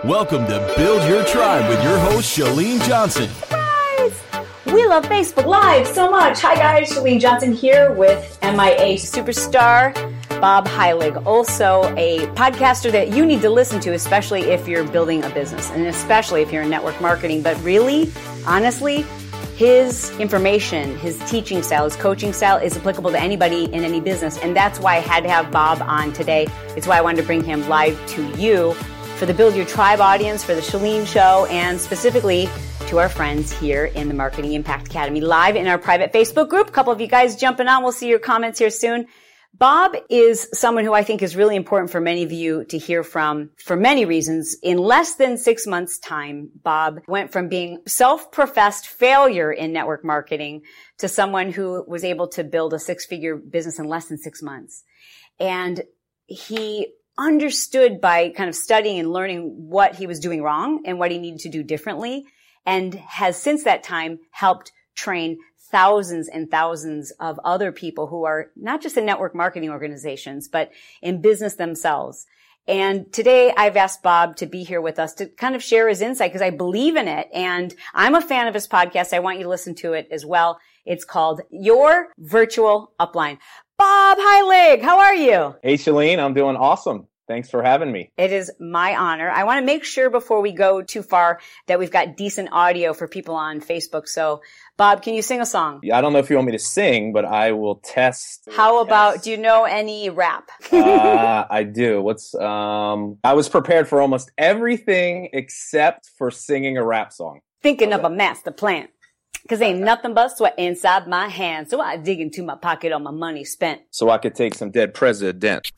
Welcome to Build Your Tribe with your host, Chalene Johnson. Surprise! We love Facebook Live so much. Hi guys, Chalene Johnson here with MIA superstar Bob Heilig, also a podcaster that you need to listen to, especially if you're building a business and especially if you're in network marketing. But really, honestly, his information, his teaching style, his coaching style is applicable to anybody in any business. And that's why I had to have Bob on today. It's why I wanted to bring him live to you for the Build Your Tribe audience, for the Chalene Show, and specifically to our friends here in the Marketing Impact Academy live in our private Facebook group. A couple of you guys jumping on. We'll see your comments here soon. Bob is someone who I think is really important for many of you to hear from for many reasons. In less than 6 months' time, Bob went from being self-professed failure in network marketing to someone who was able to build a six-figure business in less than 6 months. And he understood by kind of studying and learning what he was doing wrong and what he needed to do differently, and has since that time helped train thousands and thousands of other people who are not just in network marketing organizations, but in business themselves. And today I've asked Bob to be here with us to kind of share his insight because I believe in it. And I'm a fan of his podcast. I want you to listen to it as well. It's called Your Virtual Upline. Bob Heilig, how are you? Hey, Chalene, I'm doing awesome. Thanks for having me. It is my honor. I want to make sure before we go too far that we've got decent audio for people on Facebook. So, Bob, can you sing a song? Yeah, I don't know if you want me to sing, but I will test. How about, do you know any rap? I do. I was prepared for almost everything except for singing a rap song. Thinking of a master plan. Cause ain't nothing but sweat inside my hands. So I dig into my pocket on my money spent. So I could take some dead president.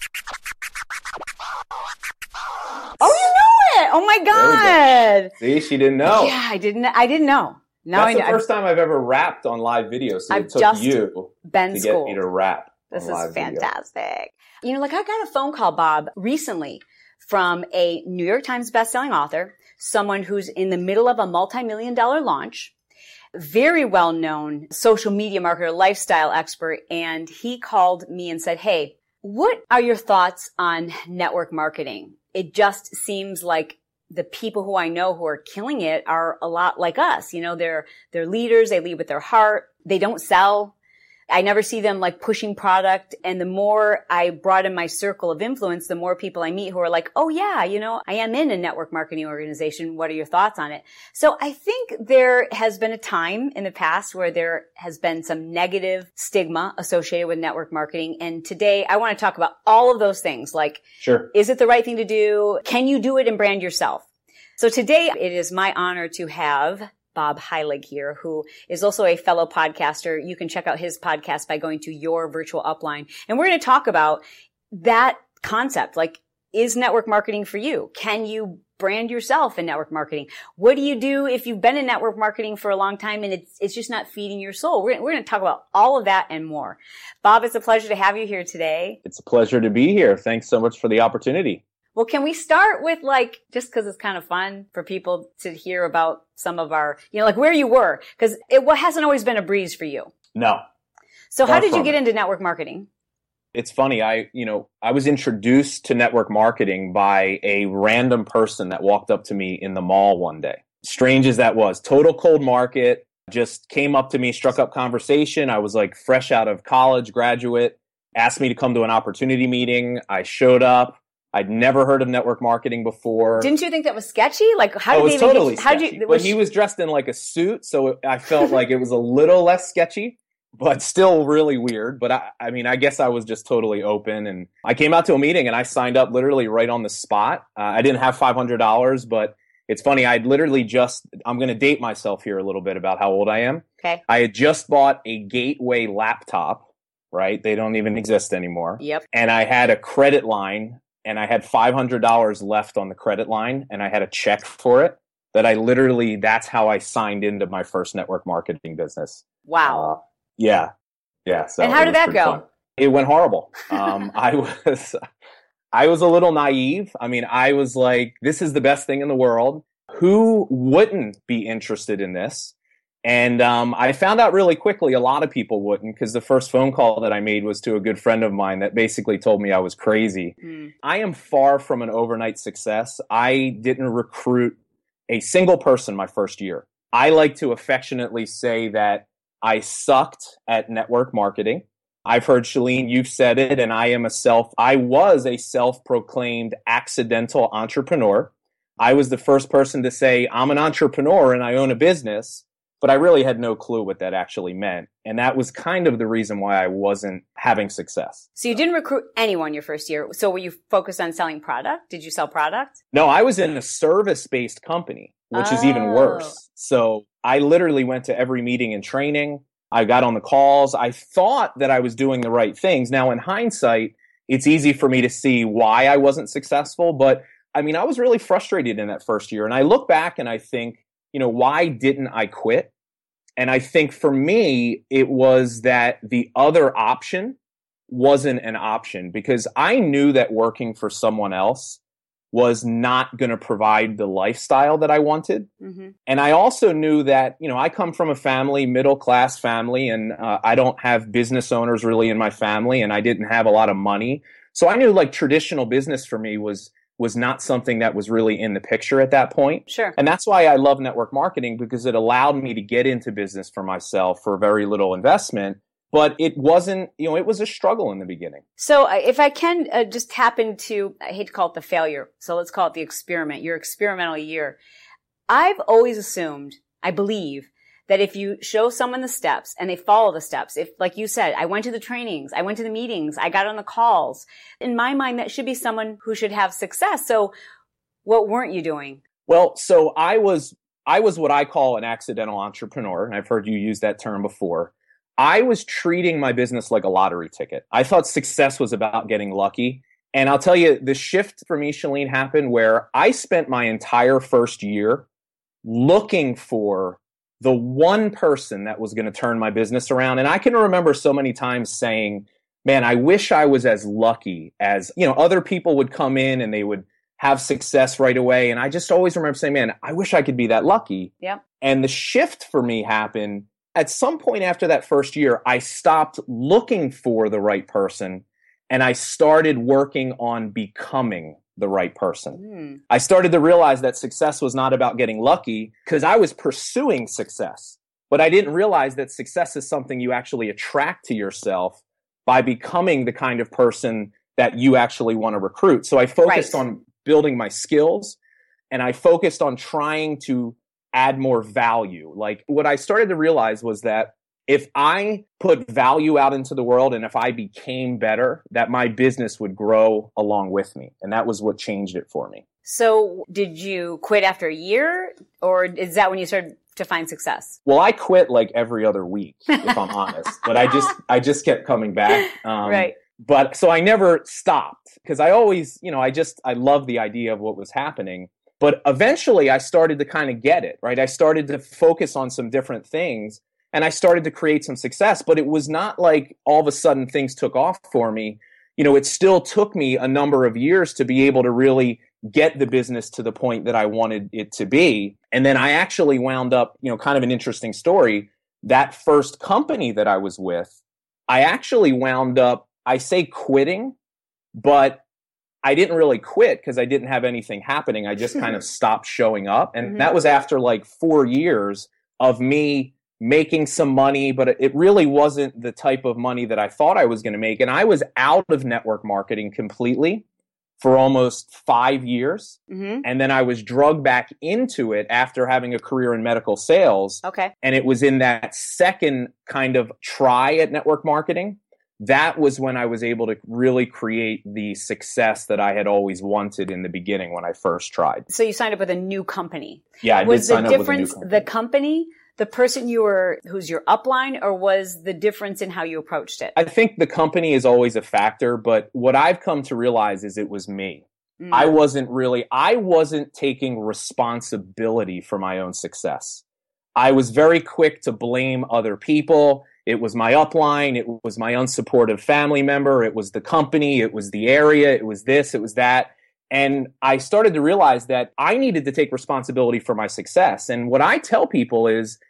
Oh, you know it! Oh my God! See, she didn't know. Yeah, I didn't know. Now That's the first time I've ever rapped on live video. So it took you to get me to rap. This is fantastic. You know, like I got a phone call, Bob, recently from a New York Times bestselling author, someone who's in the middle of a multi-million-dollar launch, very well-known social media marketer, lifestyle expert, and he called me and said, hey, what are your thoughts on network marketing? It just seems like the people who I know who are killing it are a lot like us. You know, they're leaders. They lead with their heart. They don't sell. I never see them like pushing product. And the more I broaden my circle of influence, the more people I meet who are like, oh yeah, you know, I am in a network marketing organization. What are your thoughts on it? So I think there has been a time in the past where there has been some negative stigma associated with network marketing. And today I want to talk about all of those things. Like, sure, is it the right thing to do? Can you do it and brand yourself? So today it is my honor to have Bob Heilig here, who is also a fellow podcaster. You can check out his podcast by going to Your Virtual Upline. And we're going to talk about that concept. Like, is network marketing for you? Can you brand yourself in network marketing? What do you do if you've been in network marketing for a long time and it's just not feeding your soul? We're going to talk about all of that and more. Bob, it's a pleasure to have you here today. It's a pleasure to be here. Thanks so much for the opportunity. Well, can we start with like, just because it's kind of fun for people to hear about some of our, you know, like where you were, because it hasn't always been a breeze for you. No. So how did you get into network marketing? It's funny. I was introduced to network marketing by a random person that walked up to me in the mall one day. Strange as that was, total cold market, just came up to me, struck up conversation. I was like fresh out of college, graduate, asked me to come to an opportunity meeting. I showed up. I'd never heard of network marketing before. Didn't you think that was sketchy? Like, how did they even totally sketchy. But he was dressed in like a suit, so I felt like it was a little less sketchy, but still really weird. But I guess I was just totally open. And I came out to a meeting and I signed up literally right on the spot. I didn't have $500, but it's funny. I'm going to date myself here a little bit about how old I am. Okay. I had just bought a Gateway laptop, right? They don't even exist anymore. Yep. And I had a credit line. And I had $500 left on the credit line, and I had a check for it that's how I signed into my first network marketing business. Wow. Yeah. So and how did that go? Fun. It went horrible. I was a little naive. I mean, I was like, this is the best thing in the world. Who wouldn't be interested in this? And I found out really quickly a lot of people wouldn't, because the first phone call that I made was to a good friend of mine that basically told me I was crazy. I am far from an overnight success. I didn't recruit a single person my first year. I like to affectionately say that I sucked at network marketing. I've heard, Chalene, you've said it, and I was a self-proclaimed accidental entrepreneur. I was the first person to say, I'm an entrepreneur and I own a business. But I really had no clue what that actually meant. And that was kind of the reason why I wasn't having success. So you didn't recruit anyone your first year. So were you focused on selling product? Did you sell product? No, I was in a service-based company, which is even worse. So I literally went to every meeting and training. I got on the calls. I thought that I was doing the right things. Now, in hindsight, it's easy for me to see why I wasn't successful. But I mean, I was really frustrated in that first year. And I look back and I think, why didn't I quit? And I think for me, it was that the other option wasn't an option, because I knew that working for someone else was not going to provide the lifestyle that I wanted. Mm-hmm. And I also knew that, I come from a family, middle class family, and I don't have business owners really in my family, and I didn't have a lot of money. So I knew like traditional business for me was not something that was really in the picture at that point. Sure. And that's why I love network marketing, because it allowed me to get into business for myself for very little investment. But it wasn't, it was a struggle in the beginning. So if I can just tap into, I hate to call it the failure, so let's call it the experiment, your experimental year. I've always assumed, I believe, that if you show someone the steps and they follow the steps, if, like you said, I went to the trainings, I went to the meetings, I got on the calls, in my mind, that should be someone who should have success. So what weren't you doing? Well, so I was what I call an accidental entrepreneur, and I've heard you use that term before. I was treating my business like a lottery ticket. I thought success was about getting lucky. And I'll tell you, the shift for me, Chalene, happened where I spent my entire first year looking for the one person that was going to turn my business around. And I can remember so many times saying, man, I wish I was as lucky as, other people would come in and they would have success right away. And I just always remember saying, man, I wish I could be that lucky. Yeah. And the shift for me happened at some point after that first year. I stopped looking for the right person and I started working on becoming the right person. I started to realize that success was not about getting lucky, because I was pursuing success, but I didn't realize that success is something you actually attract to yourself by becoming the kind of person that you actually want to recruit. So I focused on building my skills, and I focused on trying to add more value. Like, what I started to realize was that if I put value out into the world and if I became better, that my business would grow along with me. And that was what changed it for me. So did you quit after a year, or is that when you started to find success? Well, I quit like every other week, if I'm honest, but I just kept coming back. Right. But so I never stopped, because I always, I love the idea of what was happening. But eventually I started to kind of get it, right? I started to focus on some different things. And I started to create some success, but it was not like all of a sudden things took off for me. It still took me a number of years to be able to really get the business to the point that I wanted it to be. And then I actually wound up, kind of an interesting story. That first company that I was with, I actually wound up, I say quitting, but I didn't really quit because I didn't have anything happening. I just kind of stopped showing up. And that was after like 4 years of me making some money, but it really wasn't the type of money that I thought I was going to make. And I was out of network marketing completely for almost 5 years. And then I was drugged back into it after having a career in medical sales. Okay. And it was in that second kind of try at network marketing. That was when I was able to really create the success that I had always wanted in the beginning when I first tried. So you signed up with a new company. Yeah, I did sign up with a new company. Was the difference the company, the person who's your upline, or was the difference in how you approached it? I think the company is always a factor, but what I've come to realize is it was me. I wasn't taking responsibility for my own success. I was very quick to blame other people. It was my upline. It was my unsupportive family member. It was the company. It was the area. It was this. It was that. And I started to realize that I needed to take responsibility for my success. And what I tell people is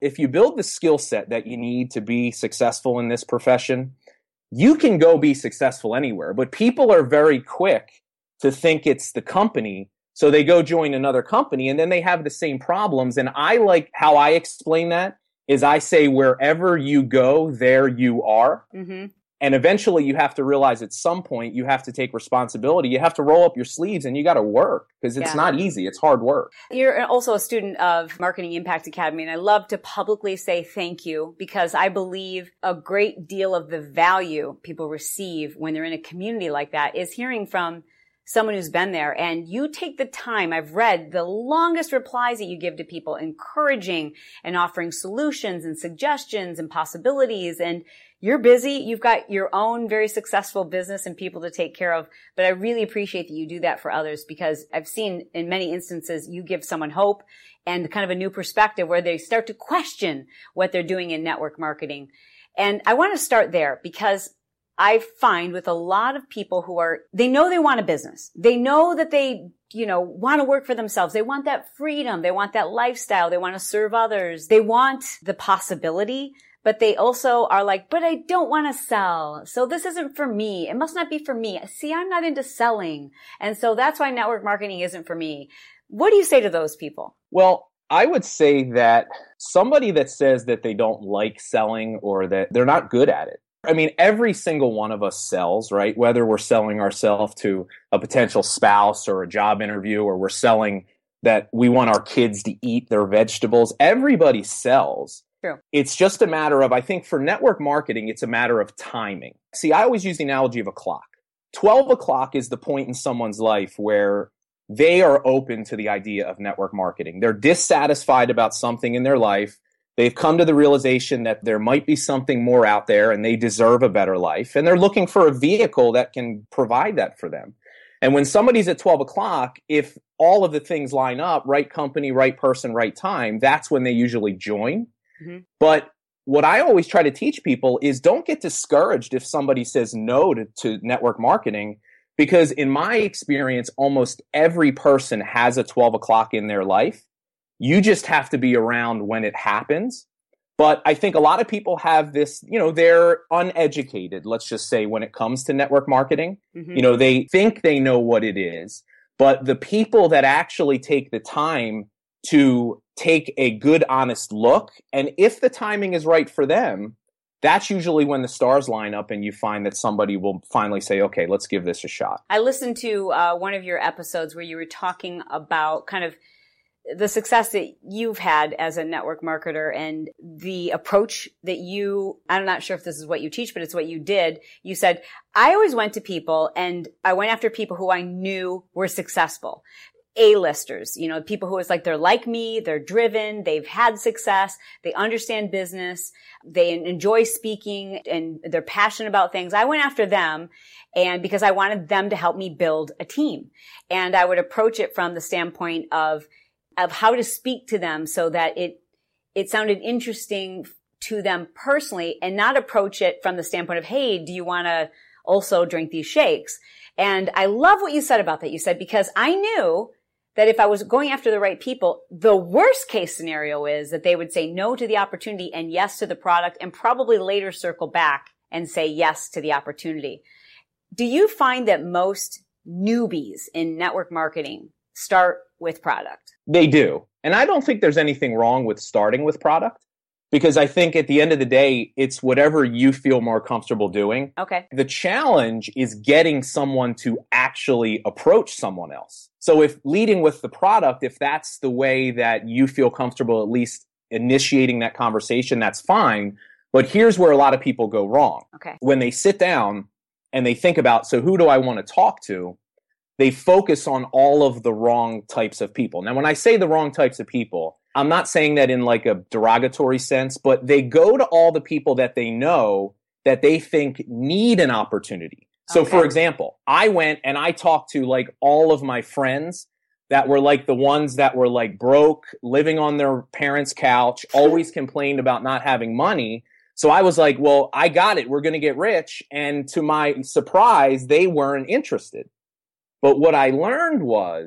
if you build the skill set that you need to be successful in this profession, you can go be successful anywhere. But people are very quick to think it's the company. So they go join another company and then they have the same problems. And I like how I explain that is I say, wherever you go, there you are. Mm-hmm. And eventually you have to realize at some point you have to take responsibility. You have to roll up your sleeves and you got to work because it's not easy. It's hard work. You're also a student of Marketing Impact Academy, and I love to publicly say thank you because I believe a great deal of the value people receive when they're in a community like that is hearing from someone who's been there, and you take the time. I've read the longest replies that you give to people, encouraging and offering solutions and suggestions and possibilities. And you're busy. You've got your own very successful business and people to take care of. But I really appreciate that you do that for others because I've seen in many instances you give someone hope and kind of a new perspective where they start to question what they're doing in network marketing. And I want to start there because I find with a lot of people they know they want a business. They know that they, want to work for themselves. They want that freedom. They want that lifestyle. They want to serve others. They want the possibility, but they also are like, but I don't want to sell. So this isn't for me. It must not be for me. See, I'm not into selling. And so that's why network marketing isn't for me. What do you say to those people? Well, I would say that somebody that says that they don't like selling or that they're not good at it. I mean, every single one of us sells, right? Whether we're selling ourselves to a potential spouse or a job interview, or we're selling that we want our kids to eat their vegetables. Everybody sells. True. It's just a matter of, I think for network marketing, it's a matter of timing. See, I always use the analogy of a clock. 12 o'clock is the point in someone's life where they are open to the idea of network marketing. They're dissatisfied about something in their life. They've come to the realization that there might be something more out there and they deserve a better life. And they're looking for a vehicle that can provide that for them. And when somebody's at 12 o'clock, if all of the things line up, right company, right person, right time, that's when they usually join. Mm-hmm. But what I always try to teach people is don't get discouraged if somebody says no to network marketing, because in my experience, almost every person has a 12 o'clock in their life. You just have to be around when it happens. But I think a lot of people have this, they're uneducated, let's just say, when it comes to network marketing. Mm-hmm. They think they know what it is, but the people that actually take the time to take a good, honest look, and if the timing is right for them, that's usually when the stars line up and you find that somebody will finally say, okay, let's give this a shot. I listened to one of your episodes where you were talking about kind of the success that you've had as a network marketer and the approach that I'm not sure if this is what you teach, but it's what you did. You said, I always went to people and I went after people who I knew were successful. A-listers, people who was like, they're like me, they're driven, they've had success, they understand business, they enjoy speaking, and they're passionate about things. I went after them, and because I wanted them to help me build a team. And I would approach it from the standpoint of how to speak to them so that it sounded interesting to them personally, and not approach it from the standpoint of, hey, do you want to also drink these shakes? And I love what you said about that. You said, because I knew that if I was going after the right people, the worst case scenario is that they would say no to the opportunity and yes to the product, and probably later circle back and say yes to the opportunity. Do you find that most newbies in network marketing start with product? They do. And I don't think there's anything wrong with starting with product, because I think at the end of the day, it's whatever you feel more comfortable doing. Okay. The challenge is getting someone to actually approach someone else. So if leading with the product, if that's the way that you feel comfortable, at least initiating that conversation, that's fine. But here's where a lot of people go wrong. Okay. When they sit down and they think about, so who do I want to talk to? They focus on all of the wrong types of people. Now, when I say the wrong types of people, I'm not saying that in like a derogatory sense, but they go to all the people that they know that they think need an opportunity. So okay. For example, I went and I talked to like all of my friends that were like the ones that were like broke, living on their parents' couch, always complained about not having money. So I was like, well, I got it. We're going to get rich. And to my surprise, they weren't interested. But what I learned was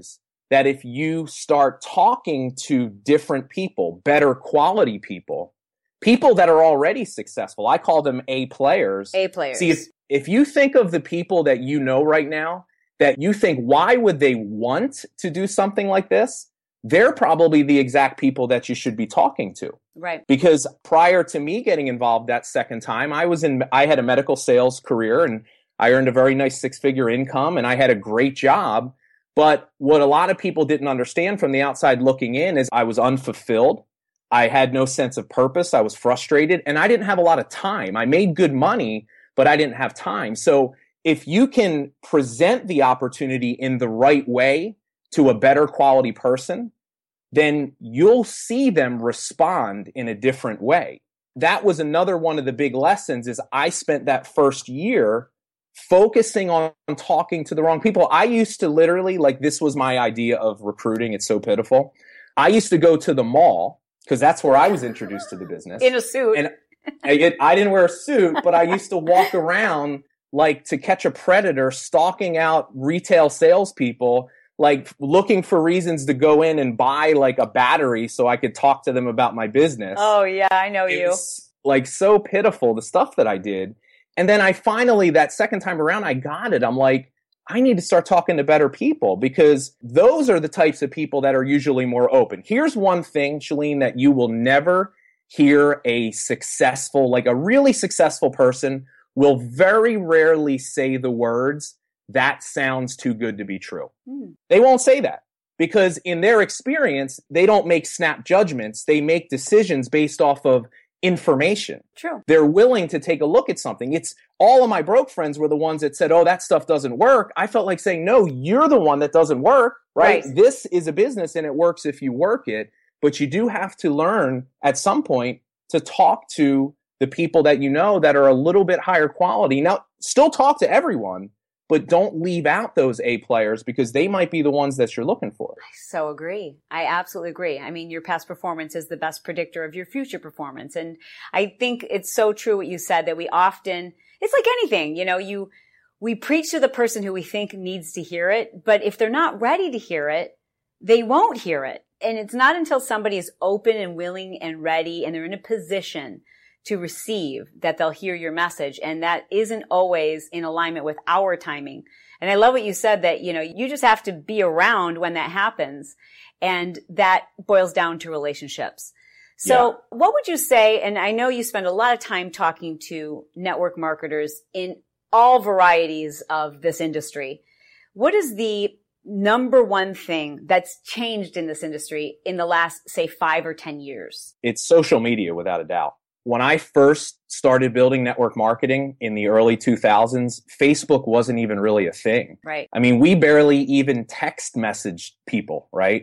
that if you start talking to different people, better quality people, people that are already successful, I call them A players. A players. See, if you think of the people that you know right now, that you think, why would they want to do something like this? They're probably the exact people that you should be talking to. Right. Because prior to me getting involved that second time, I had a medical sales career and I earned a very nice 6-figure income and I had a great job. But what a lot of people didn't understand from the outside looking in is I was unfulfilled. I had no sense of purpose. I was frustrated and I didn't have a lot of time. I made good money, but I didn't have time. So if you can present the opportunity in the right way to a better quality person, then you'll see them respond in a different way. That was another one of the big lessons is I spent that first year focusing on talking to the wrong people. I used to literally, like, this was my idea of recruiting. It's so pitiful. I used to go to the mall because that's where I was introduced to the business. In a suit. And I didn't wear a suit, but I used to walk around like to catch a predator, stalking out retail salespeople, like looking for reasons to go in and buy like a battery so I could talk to them about my business. Oh yeah, I know you. It's like so pitiful, the stuff that I did. And then I finally, that second time around, I got it. I'm like, I need to start talking to better people because those are the types of people that are usually more open. Here's one thing, Chalene, that you will never hear a successful, like a really successful person will very rarely say the words, that sounds too good to be true. They won't say that because in their experience, they don't make snap judgments. They make decisions based off of information. True. They're willing to take a look at something. It's all of my broke friends were the ones that said, oh, that stuff doesn't work. I felt like saying, no, you're the one that doesn't work, right? This is a business and it works if you work it, but you do have to learn at some point to talk to the people that you know that are a little bit higher quality. Now, still talk to everyone, but don't leave out those A players because they might be the ones that you're looking for. I so agree. I absolutely agree. I mean, your past performance is the best predictor of your future performance. And I think it's so true what you said that we often, it's like anything, you know, we preach to the person who we think needs to hear it, but if they're not ready to hear it, they won't hear it. And it's not until somebody is open and willing and ready and they're in a position to receive that they'll hear your message. And that isn't always in alignment with our timing. And I love what you said that, you know, you just have to be around when that happens. And that boils down to relationships. So what would you say, and I know you spend a lot of time talking to network marketers in all varieties of this industry. What is the number one thing that's changed in this industry in the last, say, 5 or 10 years? It's social media, without a doubt. When I first started building network marketing in the early 2000s, Facebook wasn't even really a thing. Right. I mean, we barely even text messaged people, right?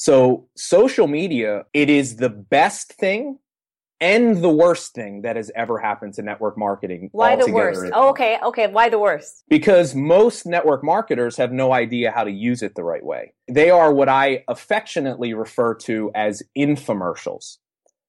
So social media, it is the best thing and the worst thing that has ever happened to network marketing. Why the worst? Oh, okay. Why the worst? Because most network marketers have no idea how to use it the right way. They are what I affectionately refer to as infomercials.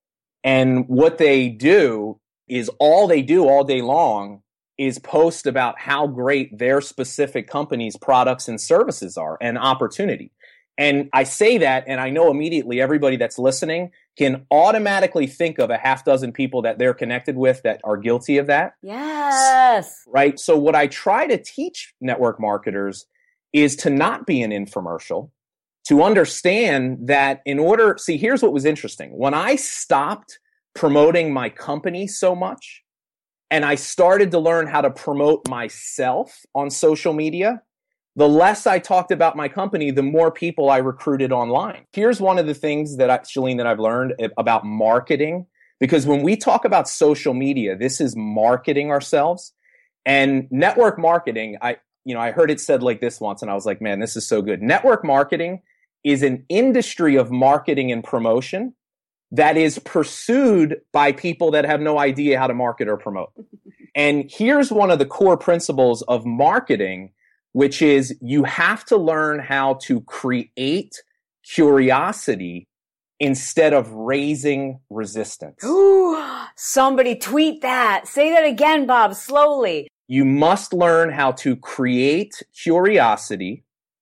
And what they do is all they do all day long is post about how great their specific company's products and services are and opportunity. And I say that, and I know immediately everybody that's listening can automatically think of a half dozen people that they're connected with that are guilty of that. Yes. Right? So what I try to teach network marketers is to not be an infomercial, to understand that here's what was interesting. When I stopped promoting my company so much and I started to learn how to promote myself on social media, the less I talked about my company, the more people I recruited online. Here's one of the things that I've learned about marketing, because when we talk about social media, this is marketing ourselves. And network marketing, I heard it said like this once, and I was like, man, this is so good. Network marketing is an industry of marketing and promotion that is pursued by people that have no idea how to market or promote. And here's one of the core principles of marketing, which is you have to learn how to create curiosity instead of raising resistance. Ooh, somebody tweet that. Say that again, Bob, slowly. You must learn how to create curiosity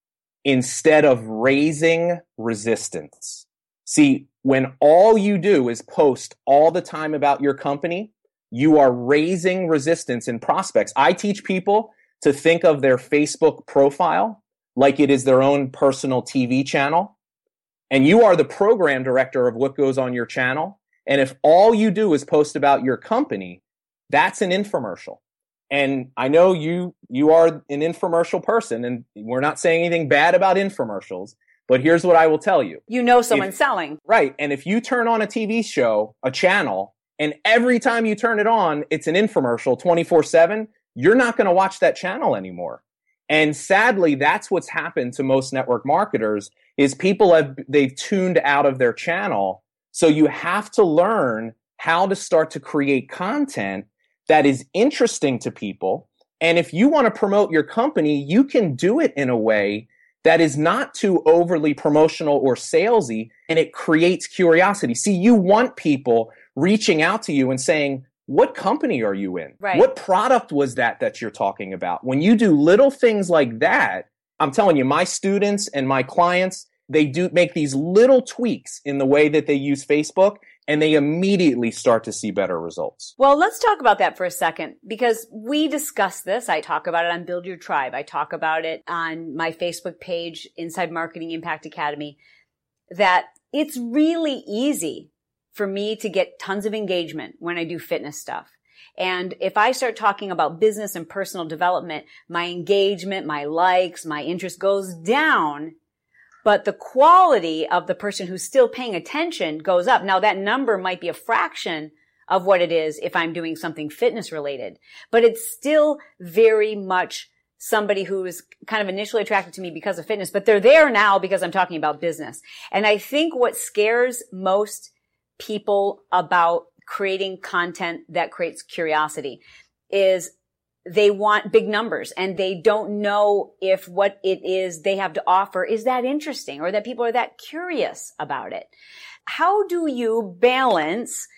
instead of raising resistance. See, when all you do is post all the time about your company, you are raising resistance in prospects. I teach people to think of their Facebook profile like it is their own personal TV channel. And you are the program director of what goes on your channel. And if all you do is post about your company, that's an infomercial. And I know you are an infomercial person, and we're not saying anything bad about infomercials, but here's what I will tell you. You know someone's selling. Right. And if you turn on a TV show, a channel, and every time you turn it on, it's an infomercial 24/7, you're not going to watch that channel anymore. And sadly, that's what's happened to most network marketers is they've tuned out of their channel. So you have to learn how to start to create content that is interesting to people. And if you want to promote your company, you can do it in a way that is not too overly promotional or salesy, and it creates curiosity. See, you want people reaching out to you and saying, what company are you in? Right. What product was that you're talking about? When you do little things like that, I'm telling you, my students and my clients, they do make these little tweaks in the way that they use Facebook, and they immediately start to see better results. Well, let's talk about that for a second, because we discuss this. I talk about it on Build Your Tribe. I talk about it on my Facebook page, Inside Marketing Impact Academy, that it's really easy for me to get tons of engagement when I do fitness stuff. And if I start talking about business and personal development, my engagement, my likes, my interest goes down, but the quality of the person who's still paying attention goes up. Now, that number might be a fraction of what it is if I'm doing something fitness related, but it's still very much somebody who is kind of initially attracted to me because of fitness, but they're there now because I'm talking about business. And I think what scares most people about creating content that creates curiosity is they want big numbers, and they don't know if what it is they have to offer is that interesting or that people are that curious about it. How do you balance,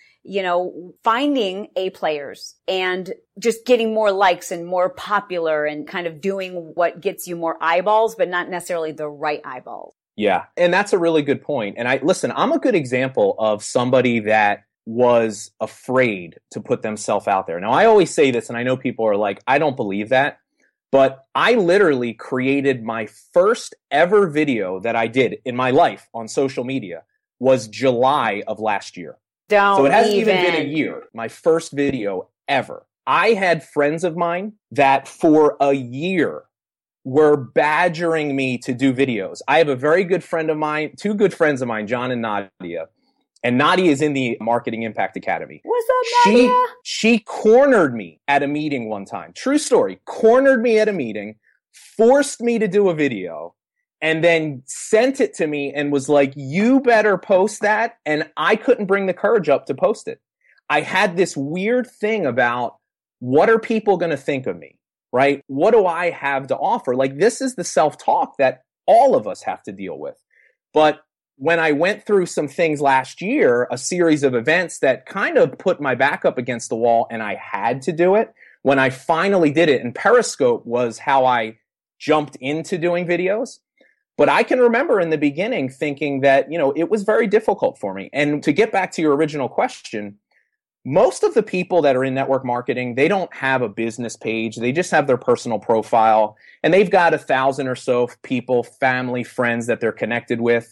finding A players and just getting more likes and more popular and kind of doing what gets you more eyeballs, but not necessarily the right eyeballs? Yeah. And that's a really good point. And I'm a good example of somebody that was afraid to put themselves out there. Now, I always say this, and I know people are like, I don't believe that, but I literally created my first ever video that I did in my life on social media was July of last year. So it hasn't even been a year. My first video ever. I had friends of mine that for a year were badgering me to do videos. I have a very good friend of mine, two good friends of mine, John and Nadia. And Nadia is in the Marketing Impact Academy. What's up, Nadia? She cornered me at a meeting one time. True story. Cornered me at a meeting, forced me to do a video, and then sent it to me and was like, you better post that. And I couldn't bring the courage up to post it. I had this weird thing about what are people going to think of me, right? What do I have to offer? Like, this is the self-talk that all of us have to deal with. But when I went through some things last year, a series of events that kind of put my back up against the wall and I had to do it, when I finally did it, and Periscope was how I jumped into doing videos. But I can remember in the beginning thinking that, it was very difficult for me. And to get back to your original question, most of the people that are in network marketing, they don't have a business page. They just have their personal profile, and they've got 1,000 or so people, family, friends that they're connected with.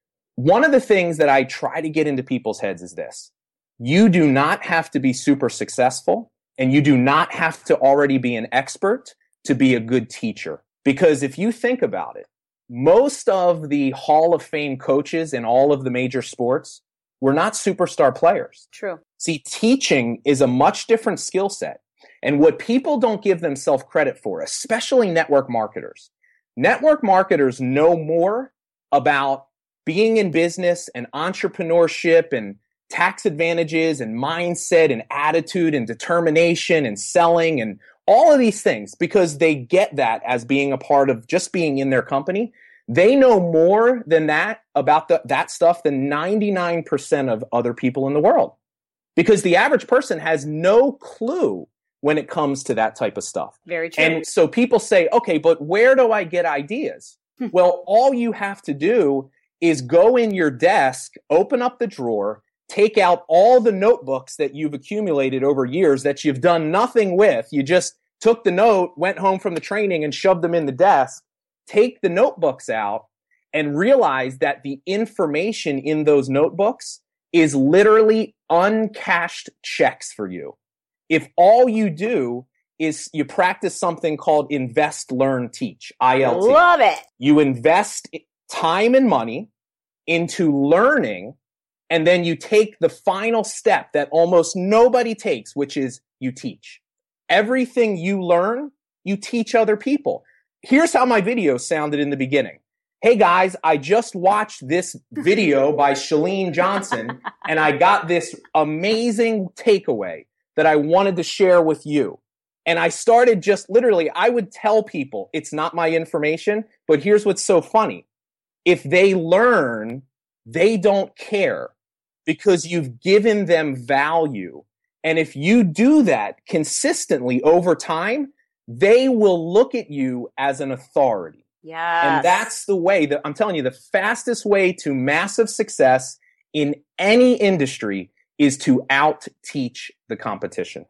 One of the things that I try to get into people's heads is this. You do not have to be super successful, and you do not have to already be an expert to be a good teacher. Because if you think about it, most of the Hall of Fame coaches in all of the major sports were not superstar players. True. See, teaching is a much different skill set. And what people don't give themselves credit for, especially network marketers know more about being in business and entrepreneurship and tax advantages and mindset and attitude and determination and selling and all of these things, because they get that as being a part of just being in their company. They know more than that about that stuff than 99% of other people in the world, because the average person has no clue when it comes to that type of stuff. Very true. And so people say, okay, but where do I get ideas? Well, all you have to do is go in your desk, open up the drawer, take out all the notebooks that you've accumulated over years that you've done nothing with. You just took the note, went home from the training and shoved them in the desk. Take the notebooks out and realize that the information in those notebooks is literally uncashed checks for you. If all you do is you practice something called invest, learn, teach, ILT. Love it. You invest time and money into learning, and then you take the final step that almost nobody takes, which is you teach. Everything you learn, you teach other people. Here's how my video sounded in the beginning. Hey guys, I just watched this video by Chalene Johnson, and I got this amazing takeaway that I wanted to share with you. And I started just literally, I would tell people, it's not my information, but here's what's so funny. If they learn, they don't care because you've given them value. And if you do that consistently over time, they will look at you as an authority. Yes. And that's the way that I'm telling you, the fastest way to massive success in any industry is to out-teach the competition.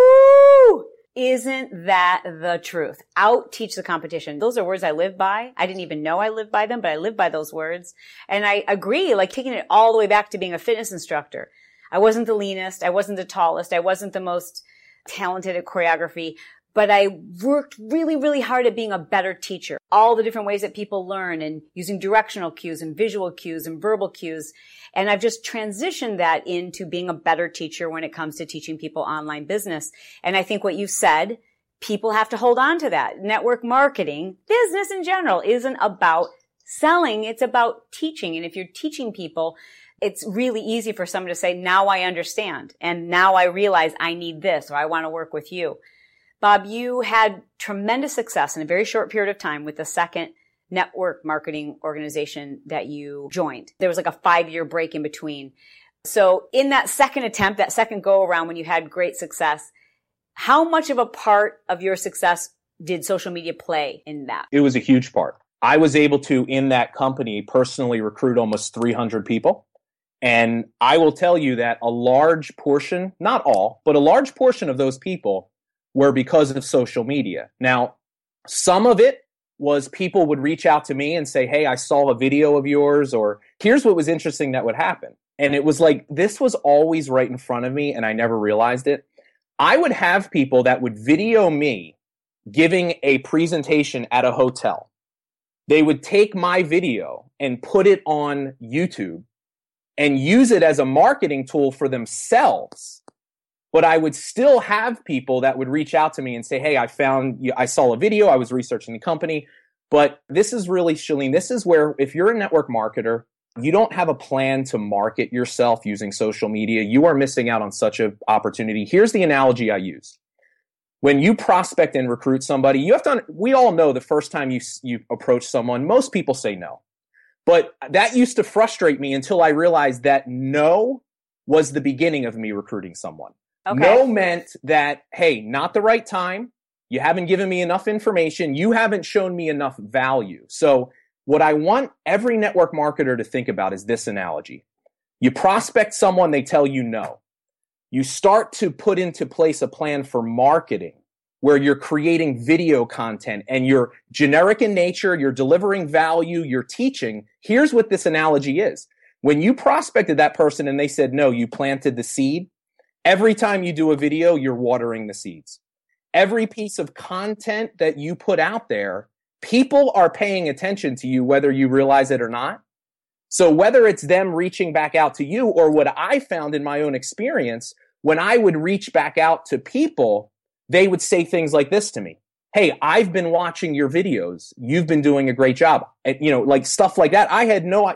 Woo! Isn't that the truth? Out-teach the competition. Those are words I live by. I didn't even know I lived by them, but I live by those words. And I agree, like taking it all the way back to being a fitness instructor. I wasn't the leanest. I wasn't the tallest. I wasn't the most talented at choreography. But I worked really, really hard at being a better teacher. All the different ways that people learn and using directional cues and visual cues and verbal cues. And I've just transitioned that into being a better teacher when it comes to teaching people online business. And I think what you said, people have to hold on to that. Network marketing, business in general, isn't about selling. It's about teaching. And if you're teaching people, it's really easy for someone to say, now I understand. And now I realize I need this, or I want to work with you. Bob, you had tremendous success in a very short period of time with the second network marketing organization that you joined. There was like a 5-year break in between. So in that second attempt, that second go around when you had great success, how much of a part of your success did social media play in that? It was a huge part. I was able to, in that company, personally recruit almost 300 people. And I will tell you that a large portion, not all, but a large portion of those people were because of social media. Now, some of it was people would reach out to me and say, hey, I saw a video of yours, or here's what was interesting that would happen. And it was like, this was always right in front of me and I never realized it. I would have people that would video me giving a presentation at a hotel. They would take my video and put it on YouTube and use it as a marketing tool for themselves. But I would still have people that would reach out to me and say, hey, I saw a video, I was researching the company. But this is really, Chalene, this is where if you're a network marketer, you don't have a plan to market yourself using social media, you are missing out on such an opportunity. Here's the analogy I use. When you prospect and recruit somebody, we all know the first time you approach someone, most people say no. But that used to frustrate me until I realized that no was the beginning of me recruiting someone. Okay. No meant that, hey, not the right time. You haven't given me enough information. You haven't shown me enough value. So what I want every network marketer to think about is this analogy. You prospect someone, they tell you no. You start to put into place a plan for marketing where you're creating video content and you're generic in nature, you're delivering value, you're teaching. Here's what this analogy is. When you prospected that person and they said no, you planted the seed. Every time you do a video, you're watering the seeds. Every piece of content that you put out there, people are paying attention to you whether you realize it or not. So whether it's them reaching back out to you or what I found in my own experience, when I would reach back out to people, they would say things like this to me. Hey, I've been watching your videos. You've been doing a great job. And, like stuff like that. I had no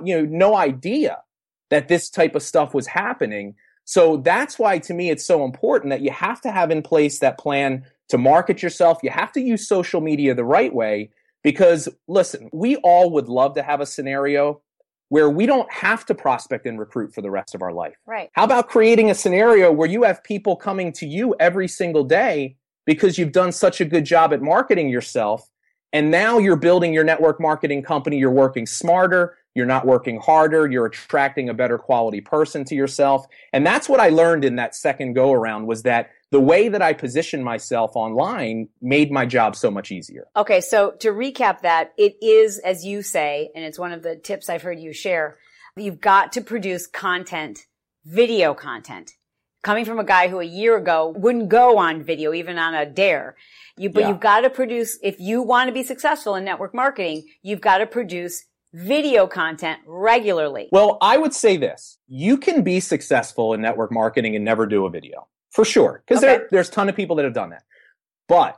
idea that this type of stuff was happening. So that's why, to me, it's so important that you have to have in place that plan to market yourself. You have to use social media the right way because, listen, we all would love to have a scenario where we don't have to prospect and recruit for the rest of our life. Right. How about creating a scenario where you have people coming to you every single day because you've done such a good job at marketing yourself, And now you're building your network marketing company. You're working smarter. You're not working harder. You're attracting a better quality person to yourself. And that's what I learned in that second go around, was that the way that I positioned myself online made my job so much easier. Okay, so to recap that, it is, as you say, and it's one of the tips I've heard you share, you've got to produce content, video content. Coming from a guy who a year ago wouldn't go on video, even on a dare. But you've got to produce, if you want to be successful in network marketing, you've got to produce video content regularly. Well, I would say this. You can be successful in network marketing and never do a video. For sure. Because there's a ton of people that have done that. But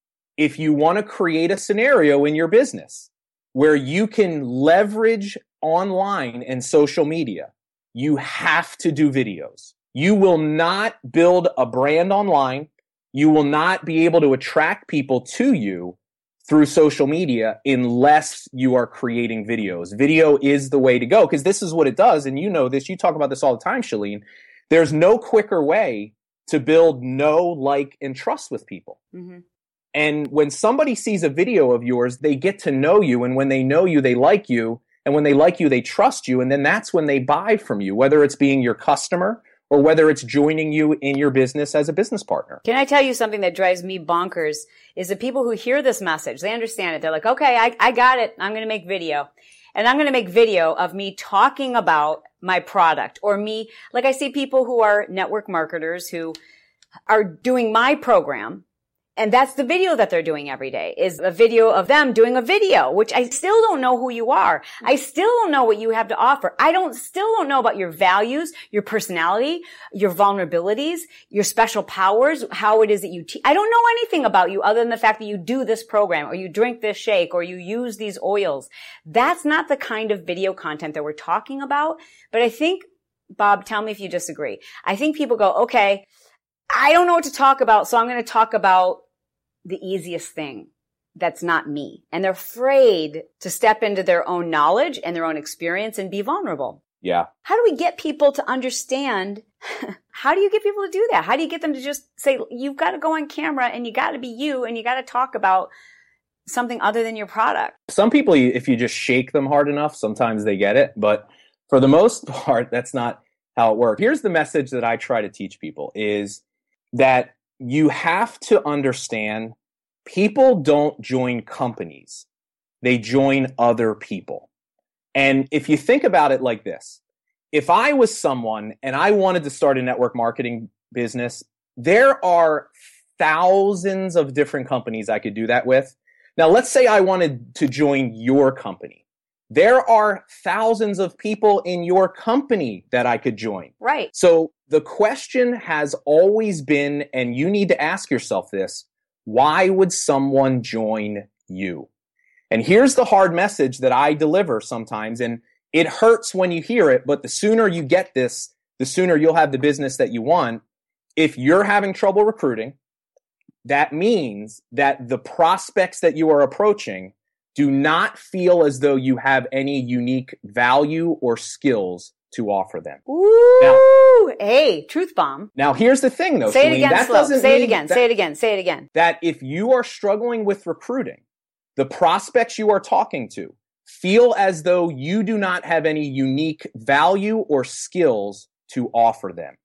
if you want to create a scenario in your business where you can leverage online and social media, you have to do videos. You will not build a brand online. You will not be able to attract people to you through social media unless you are creating videos. Video is the way to go, because this is what it does. And you know this. You talk about this all the time, Chalene. There's no quicker way to build know, like, and trust with people. Mm-hmm. And when somebody sees a video of yours, they get to know you. And when they know you, they like you. And when they like you, they trust you. And then that's when they buy from you, whether it's being your customer or whether it's joining you in your business as a business partner. Can I tell you something that drives me bonkers is the people who hear this message, they understand it. They're like, okay, I got it. I'm going to make video. And I'm going to make video of me talking about my product, or me, like I see people who are network marketers who are doing my program. And that's the video that they're doing every day, is a video of them doing a video, which I still don't know who you are. I still don't know what you have to offer. Still don't know about your values, your personality, your vulnerabilities, your special powers, how it is that you teach. I don't know anything about you other than the fact that you do this program, or you drink this shake, or you use these oils. That's not the kind of video content that we're talking about. But I think, Bob, tell me if you disagree. I think people go, okay, I don't know what to talk about, so I'm going to talk about the easiest thing that's not me. And they're afraid to step into their own knowledge and their own experience and be vulnerable. Yeah. How do we get people to understand? How do you get people to do that? How do you get them to just say, you've got to go on camera and you got to be you and you got to talk about something other than your product? Some people, if you just shake them hard enough, sometimes they get it. But for the most part, that's not how it works. Here's the message that I try to teach people, is that you have to understand people don't join companies. They join other people. And if you think about it like this, if I was someone and I wanted to start a network marketing business, there are thousands of different companies I could do that with. Now, let's say I wanted to join your company. There are thousands of people in your company that I could join. Right. So the question has always been, and you need to ask yourself this, why would someone join you? And here's the hard message that I deliver sometimes, and it hurts when you hear it, but the sooner you get this, the sooner you'll have the business that you want. If you're having trouble recruiting, that means that the prospects that you are approaching do not feel as though you have any unique value or skills to offer them. Ooh, now, hey, truth bomb. Now, here's the thing, though. Say it again, that slow. Say it again. Say it again. Say it again. That if you are struggling with recruiting, the prospects you are talking to feel as though you do not have any unique value or skills to offer them.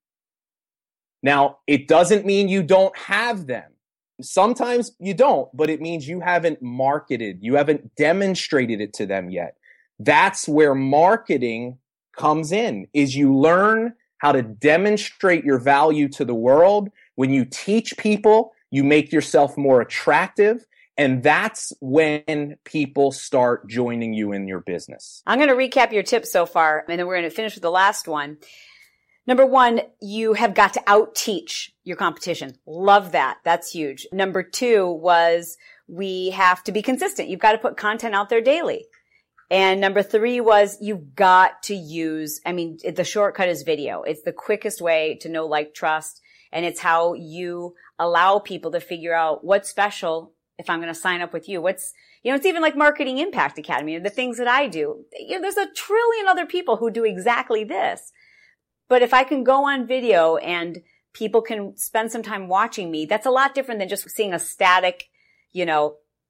Now, it doesn't mean you don't have them. Sometimes you don't, but it means you haven't marketed, you haven't demonstrated it to them yet. That's where marketing comes in, is you learn how to demonstrate your value to the world. When you teach people, you make yourself more attractive, and that's when people start joining you in your business. I'm going to recap your tips so far, and then we're going to finish with the last one. Number one, you have got to out-teach your competition. Love that. That's huge. Number two was we have to be consistent. You've got to put content out there daily. And number three was you've got to use, the shortcut is video. It's the quickest way to know, like, trust. And it's how you allow people to figure out what's special if I'm going to sign up with you. It's even like Marketing Impact Academy, the things that I do. There's a trillion other people who do exactly this. But if I can go on video and people can spend some time watching me, that's a lot different than just seeing a static,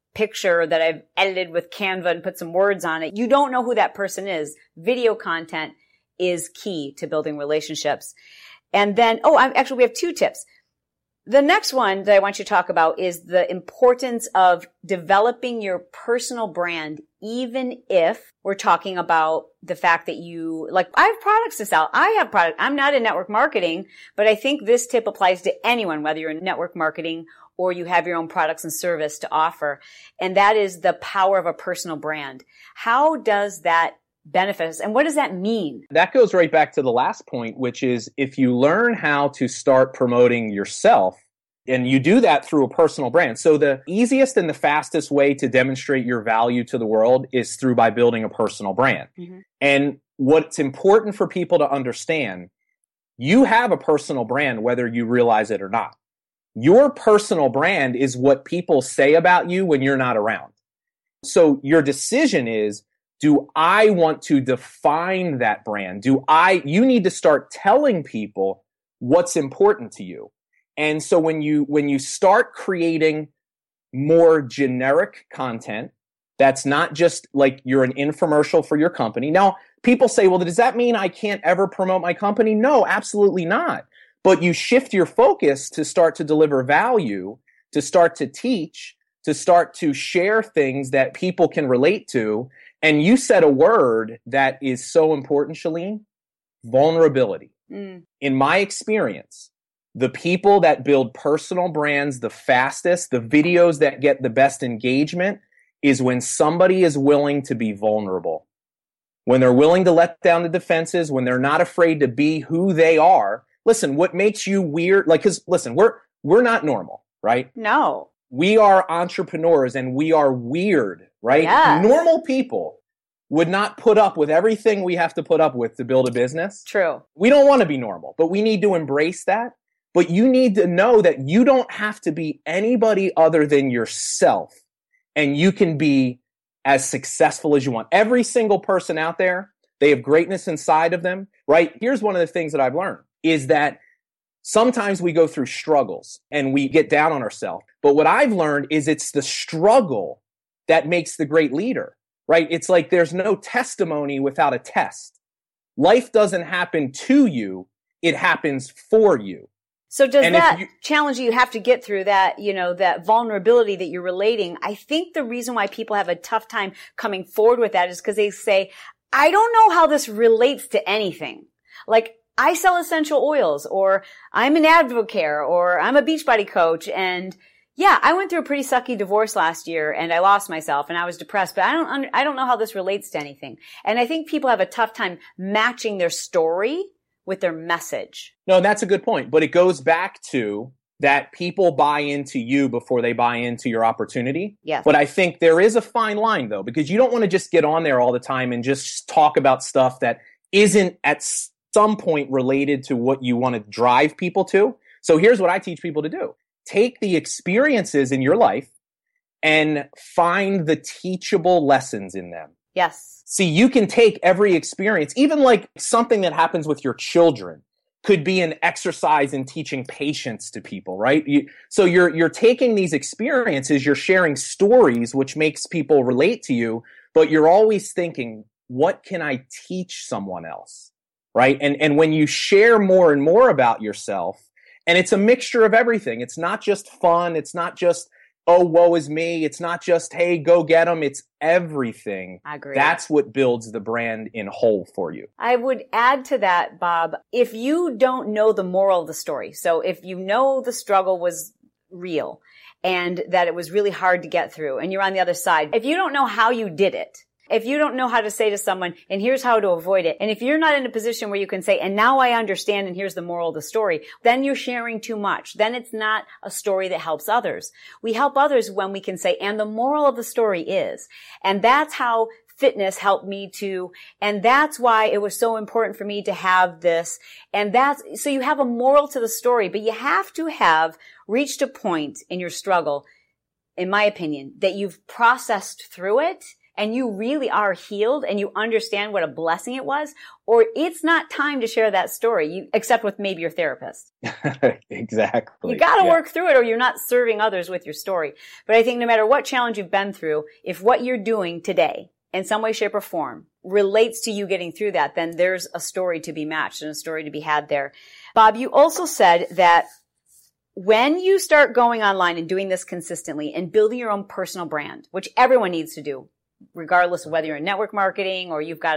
picture that I've edited with Canva and put some words on it. You don't know who that person is. Video content is key to building relationships. And then, actually, we have 2 tips. The next one that I want you to talk about is the importance of developing your personal brand, even if we're talking about the fact that I have products to sell. I have products. I'm not in network marketing, but I think this tip applies to anyone, whether you're in network marketing or you have your own products and service to offer. And that is the power of a personal brand. How does that benefit us? And what does that mean? That goes right back to the last point, which is if you learn how to start promoting yourself, and you do that through a personal brand. So the easiest and the fastest way to demonstrate your value to the world is by building a personal brand. Mm-hmm. And what's important for people to understand, you have a personal brand whether you realize it or not. Your personal brand is what people say about you when you're not around. So your decision is, do I want to define that brand? You need to start telling people what's important to you. And so when you start creating more generic content, that's not just like you're an infomercial for your company. Now, people say, well, does that mean I can't ever promote my company? No, absolutely not. But you shift your focus to start to deliver value, to start to teach, to start to share things that people can relate to. And you said a word that is so important, Chalene, vulnerability. In my experience, the people that build personal brands the fastest, the videos that get the best engagement, is when somebody is willing to be vulnerable. When they're willing to let down the defenses, when they're not afraid to be who they are. Listen, what makes you weird? Because listen, we're not normal, right? No. We are entrepreneurs and we are weird, right? Yes. Normal people would not put up with everything we have to put up with to build a business. True. We don't want to be normal, but we need to embrace that. But you need to know that you don't have to be anybody other than yourself. And you can be as successful as you want. Every single person out there, they have greatness inside of them, right? Here's one of the things that I've learned is that sometimes we go through struggles and we get down on ourselves. But what I've learned is it's the struggle that makes the great leader, right? It's like there's no testimony without a test. Life doesn't happen to you. It happens for you. So does that challenge you have to get through that, that vulnerability that you're relating? I think the reason why people have a tough time coming forward with that is because they say, I don't know how this relates to anything. Like, I sell essential oils, or I'm an Advocare, or I'm a Beachbody coach. And yeah, I went through a pretty sucky divorce last year and I lost myself and I was depressed, but I don't know how this relates to anything. And I think people have a tough time matching their story with their message. No, that's a good point. But it goes back to that people buy into you before they buy into your opportunity. Yes. But I think there is a fine line, though, because you don't want to just get on there all the time and just talk about stuff that isn't at some point related to what you want to drive people to. So here's what I teach people to do. Take the experiences in your life and find the teachable lessons in them. Yes. See, you can take every experience, even like something that happens with your children, could be an exercise in teaching patience to people, right? So you're taking these experiences, you're sharing stories, which makes people relate to you, but you're always thinking, what can I teach someone else, right? And when you share more and more about yourself, and it's a mixture of everything. It's not just fun. It's not just, oh, woe is me. It's not just, hey, go get them. It's everything. I agree. That's what builds the brand in whole for you. I would add to that, Bob, if you don't know the moral of the story, so if you know the struggle was real and that it was really hard to get through and you're on the other side, if you don't know how you did it, if you don't know how to say to someone, and here's how to avoid it, and if you're not in a position where you can say, and now I understand, and here's the moral of the story, then you're sharing too much. Then it's not a story that helps others. We help others when we can say, and the moral of the story is. And that's how fitness helped me too. And that's why it was so important for me to have this. And so you have a moral to the story, but you have to have reached a point in your struggle, in my opinion, that you've processed through it and you really are healed and you understand what a blessing it was, or it's not time to share that story, except with maybe your therapist. Exactly. You got to work through it or you're not serving others with your story. But I think no matter what challenge you've been through, if what you're doing today in some way, shape, or form relates to you getting through that, then there's a story to be matched and a story to be had there. Bob, you also said that when you start going online and doing this consistently and building your own personal brand, which everyone needs to do, regardless of whether you're in network marketing or you've got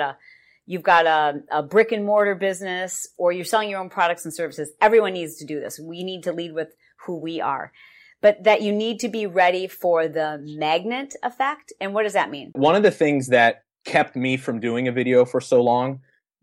a brick and mortar business or you're selling your own products and services, everyone needs to do this. We need to lead with who we are. But that you need to be ready for the magnet effect. And what does that mean? One of the things that kept me from doing a video for so long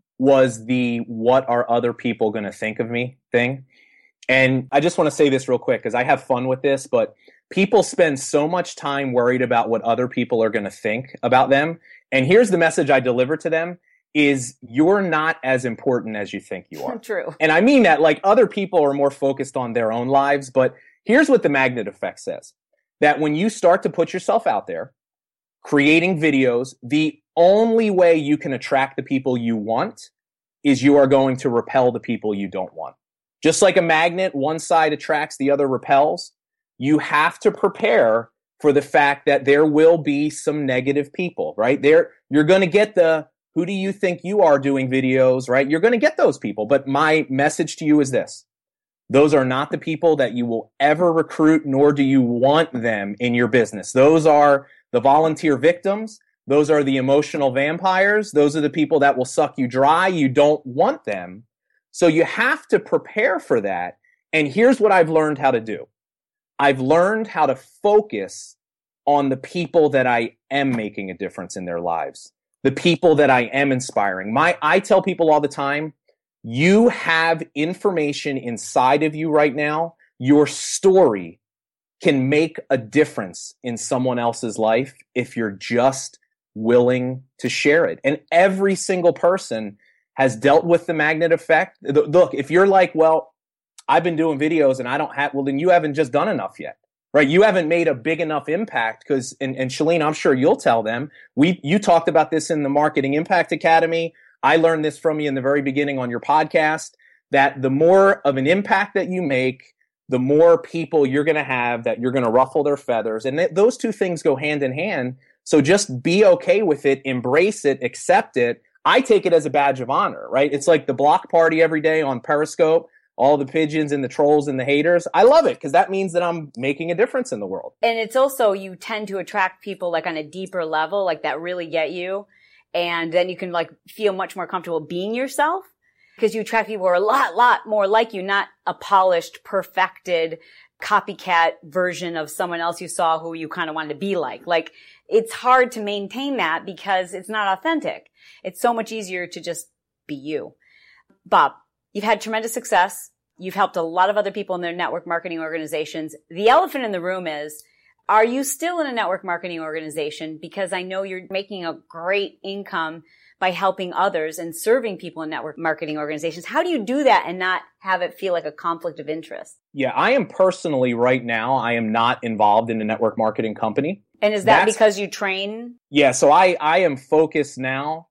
was the what are other people going to think of me thing. And I just want to say this real quick because I have fun with this, but people spend so much time worried about what other people are going to think about them. And here's the message I deliver to them is you're not as important as you think you are. True. And I mean that, like, other people are more focused on their own lives, but here's what the magnet effect says, that when you start to put yourself out there, creating videos, the only way you can attract the people you want is you are going to repel the people you don't want. Just like a magnet, one side attracts, the other repels. You have to prepare for the fact that there will be some negative people, right? You're going to get the, who do you think you are doing videos, right? You're going to get those people. But my message to you is this. Those are not the people that you will ever recruit, nor do you want them in your business. Those are the volunteer victims. Those are the emotional vampires. Those are the people that will suck you dry. You don't want them. So you have to prepare for that. And here's what I've learned how to do. I've learned how to focus on the people that I am making a difference in their lives, the people that I am inspiring. I tell people all the time, you have information inside of you right now. Your story can make a difference in someone else's life if you're just willing to share it. And every single person has dealt with the magnet effect. Look, if you're like, well, I've been doing videos and I don't have, well, then you haven't just done enough yet, right? You haven't made a big enough impact because, and Chalene, I'm sure you'll tell them, you talked about this in the Marketing Impact Academy. I learned this from you in the very beginning on your podcast, that the more of an impact that you make, the more people you're going to have that you're going to ruffle their feathers. And those two things go hand in hand. So just be okay with it, embrace it, accept it. I take it as a badge of honor, right? It's like the block party every day on Periscope, all the pigeons and the trolls and the haters. I love it because that means that I'm making a difference in the world. And it's also, you tend to attract people like on a deeper level, like that really get you. And then you can like feel much more comfortable being yourself because you attract people who are a lot more like you, not a polished, perfected copycat version of someone else you saw who you kind of wanted to be like. Like, it's hard to maintain that because it's not authentic. It's so much easier to just be you. Bob, you've had tremendous success. You've helped a lot of other people in their network marketing organizations. The elephant in the room is, are you still in a network marketing organization? Because I know you're making a great income by helping others and serving people in network marketing organizations. How do you do that and not have it feel like a conflict of interest? Yeah, I am personally right now, I am not involved in a network marketing company. And is that because you train? Yeah, so I am focused now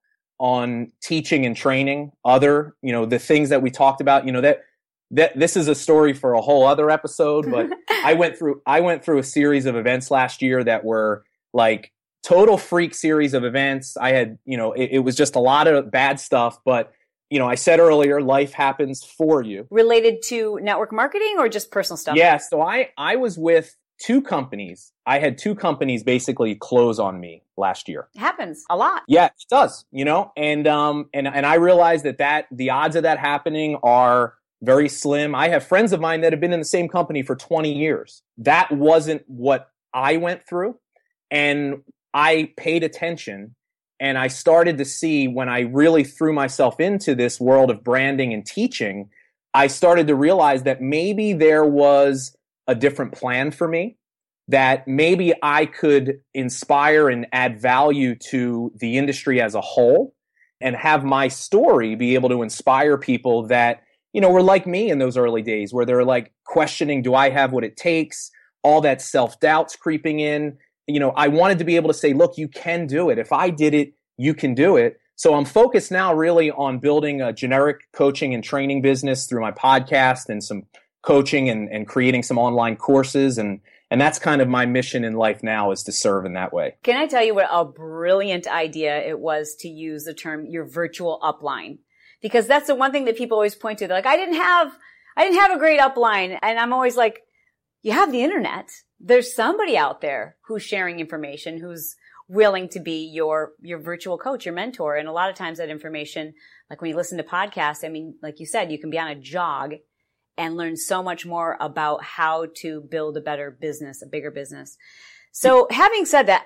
on teaching and training other, the things that we talked about, that this is a story for a whole other episode, but I went through a series of events last year that were like total freak series of events. I had, it was just a lot of bad stuff, but I said earlier, life happens for you. Related to network marketing or just personal stuff? Yeah, so I was with two companies. I had two companies basically close on me last year. It happens a lot. Yeah, it does, and I realized that the odds of that happening are very slim. I have friends of mine that have been in the same company for 20 years. That wasn't what I went through. And I paid attention and I started to see, when I really threw myself into this world of branding and teaching, I started to realize that maybe there was a different plan for me, that maybe I could inspire and add value to the industry as a whole and have my story be able to inspire people that, were like me in those early days where they're like questioning, do I have what it takes? All that self-doubt's creeping in. I wanted to be able to say, look, you can do it. If I did it, you can do it. So I'm focused now really on building a generic coaching and training business through my podcast and some coaching and creating some online courses. And that's kind of my mission in life now, is to serve in that way. Can I tell you what a brilliant idea it was to use the term your virtual upline? Because that's the one thing that people always point to. They're like, I didn't have a great upline. And I'm always like, you have the internet. There's somebody out there who's sharing information, who's willing to be your virtual coach, your mentor. And a lot of times that information, like when you listen to podcasts, I mean, like you said, you can be on a jog and learn so much more about how to build a better business, a bigger business. So having said that,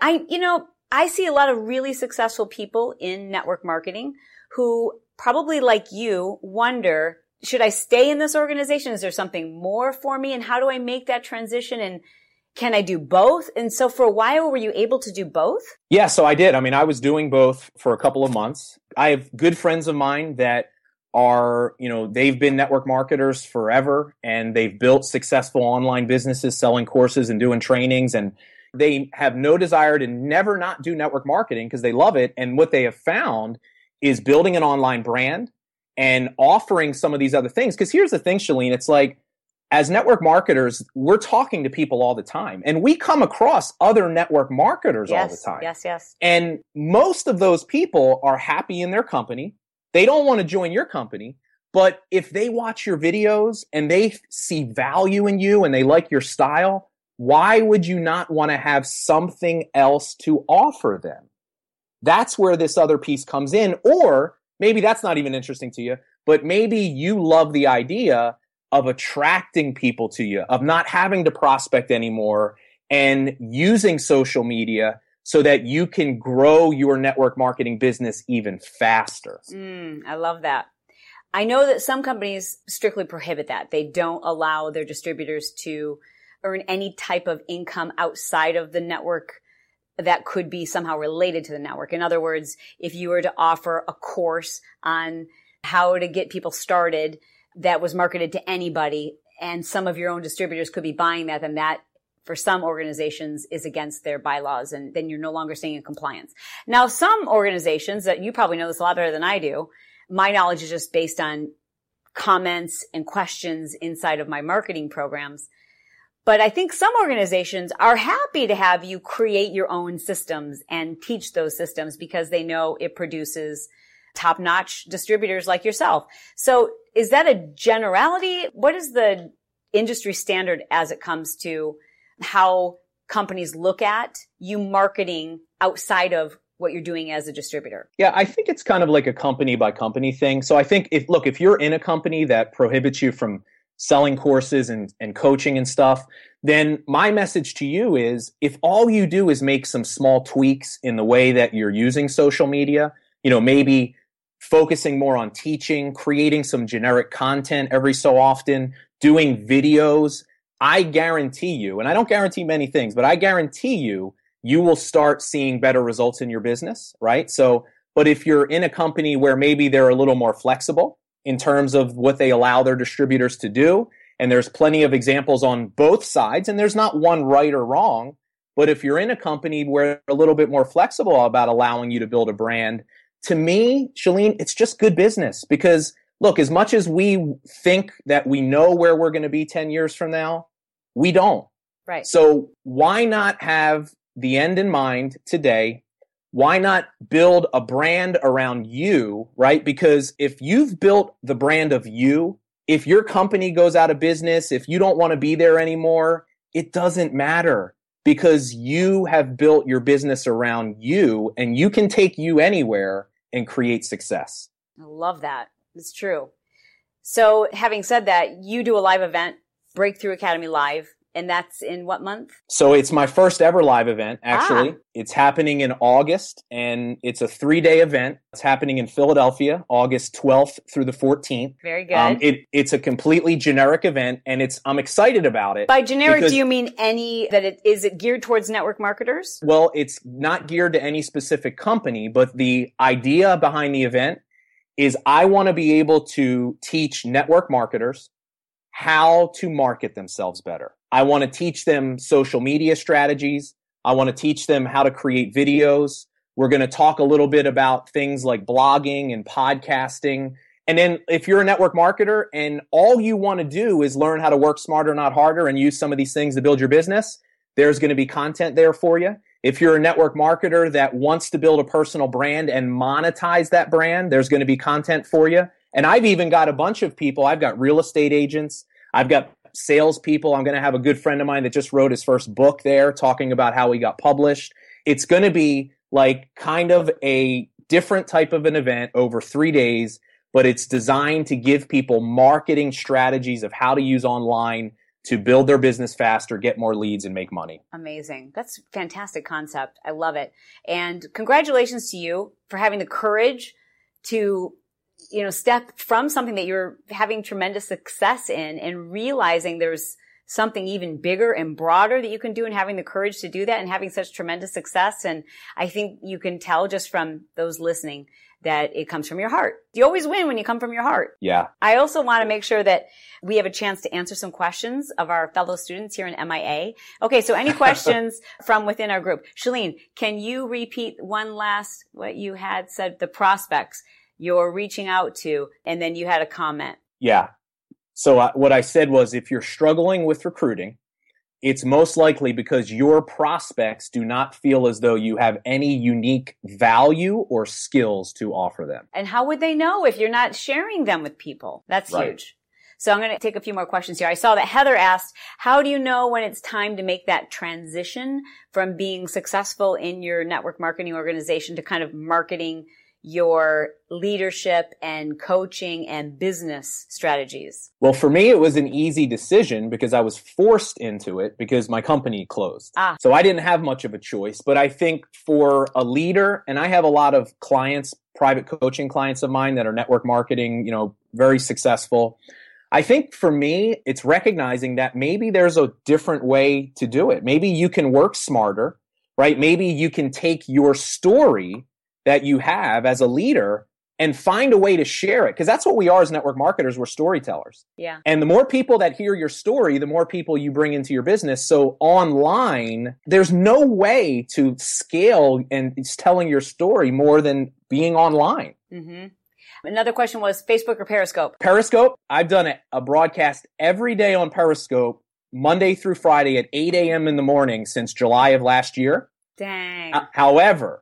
I see a lot of really successful people in network marketing who probably like you wonder, should I stay in this organization? Is there something more for me? And how do I make that transition? And can I do both? And so for a while, were you able to do both? Yeah, so I did. I mean, I was doing both for a couple of months. I have good friends of mine that are, they've been network marketers forever, and they've built successful online businesses selling courses and doing trainings, and they have no desire to never not do network marketing because they love it. And what they have found is building an online brand and offering some of these other things. Because here's the thing, Chalene, it's like, as network marketers, we're talking to people all the time, and we come across other network marketers all the time. Yes. And most of those people are happy in their company. They don't want to join your company, but if they watch your videos and they see value in you and they like your style, why would you not want to have something else to offer them? That's where this other piece comes in. Or maybe that's not even interesting to you, but maybe you love the idea of attracting people to you, of not having to prospect anymore and using social media so that you can grow your network marketing business even faster. I love that. I know that some companies strictly prohibit that. They don't allow their distributors to earn any type of income outside of the network that could be somehow related to the network. In other words, if you were to offer a course on how to get people started that was marketed to anybody, and some of your own distributors could be buying that, then that, for some organizations, is against their bylaws, and then you're no longer staying in compliance. Now, some organizations, that you probably know this a lot better than I do, my knowledge is just based on comments and questions inside of my marketing programs. But I think some organizations are happy to have you create your own systems and teach those systems because they know it produces top-notch distributors like yourself. So is that a generality? What is the industry standard as it comes to how companies look at you marketing outside of what you're doing as a distributor? Yeah, I think it's kind of like a company by company thing. So I think if you're in a company that prohibits you from selling courses and coaching and stuff, then my message to you is, if all you do is make some small tweaks in the way that you're using social media, maybe focusing more on teaching, creating some generic content every so often, doing videos, I guarantee you, and I don't guarantee many things, but I guarantee you will start seeing better results in your business, right? So, but if you're in a company where maybe they're a little more flexible in terms of what they allow their distributors to do, and there's plenty of examples on both sides, and there's not one right or wrong, but if you're in a company where they're a little bit more flexible about allowing you to build a brand, to me, Chalene, it's just good business. Because look, as much as we think that we know where we're going to be 10 years from now, we don't. Right. So why not have the end in mind today? Why not build a brand around you, right? Because if you've built the brand of you, if your company goes out of business, if you don't want to be there anymore, it doesn't matter, because you have built your business around you, and you can take you anywhere and create success. I love that. It's true. So having said that, you do a live event, Breakthrough Academy Live, and that's in what month? So it's my first ever live event, actually. It's happening in August, and it's a 3-day event. It's happening in Philadelphia, August 12th through the 14th. Very good. It's a completely generic event, and I'm excited about it. By generic, do you mean is it geared towards network marketers? Well, it's not geared to any specific company, but the idea behind the event is I want to be able to teach network marketers how to market themselves better. I want to teach them social media strategies. I want to teach them how to create videos. We're going to talk a little bit about things like blogging and podcasting. And then if you're a network marketer and all you want to do is learn how to work smarter, not harder, and use some of these things to build your business, there's going to be content there for you. If you're a network marketer that wants to build a personal brand and monetize that brand, there's going to be content for you. And I've even got a bunch of people. I've got real estate agents. I've got salespeople. I'm going to have a good friend of mine that just wrote his first book there talking about how he got published. It's going to be like kind of a different type of an event over 3 days, but it's designed to give people marketing strategies of how to use online to build their business faster, get more leads, and make money. Amazing. That's a fantastic concept. I love it. And congratulations to you for having the courage to, step from something that you're having tremendous success in and realizing there's something even bigger and broader that you can do, and having the courage to do that and having such tremendous success. And I think you can tell just from those listening that it comes from your heart. You always win when you come from your heart. Yeah. I also want to make sure that we have a chance to answer some questions of our fellow students here in MIA. Okay, so any questions from within our group? Shalene, can you repeat one last, what you had said, the prospects you're reaching out to, and then you had a comment. Yeah. So what I said was, if you're struggling with recruiting, it's most likely because your prospects do not feel as though you have any unique value or skills to offer them. And how would they know if you're not sharing them with people? That's right. Huge. So I'm going to take a few more questions here. I saw that Heather asked, how do you know when it's time to make that transition from being successful in your network marketing organization to kind of marketing your leadership and coaching and business strategies? Well, for me, it was an easy decision because I was forced into it because my company closed. So I didn't have much of a choice. But I think for a leader, and I have a lot of clients, private coaching clients of mine that are network marketing, very successful. I think for me, it's recognizing that maybe there's a different way to do it. Maybe you can work smarter, right? Maybe you can take your story that you have as a leader and find a way to share it. Because that's what we are as network marketers. We're storytellers. Yeah. And the more people that hear your story, the more people you bring into your business. So online, there's no way to scale and it's telling your story more than being online. Mm-hmm. Another question was Facebook or Periscope? Periscope. I've done a broadcast every day on Periscope, Monday through Friday at 8 a.m. in the morning since July of last year. Dang. However,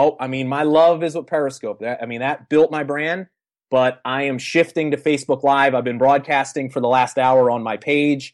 my love is with Periscope. That built my brand, but I am shifting to Facebook Live. I've been broadcasting for the last hour on my page.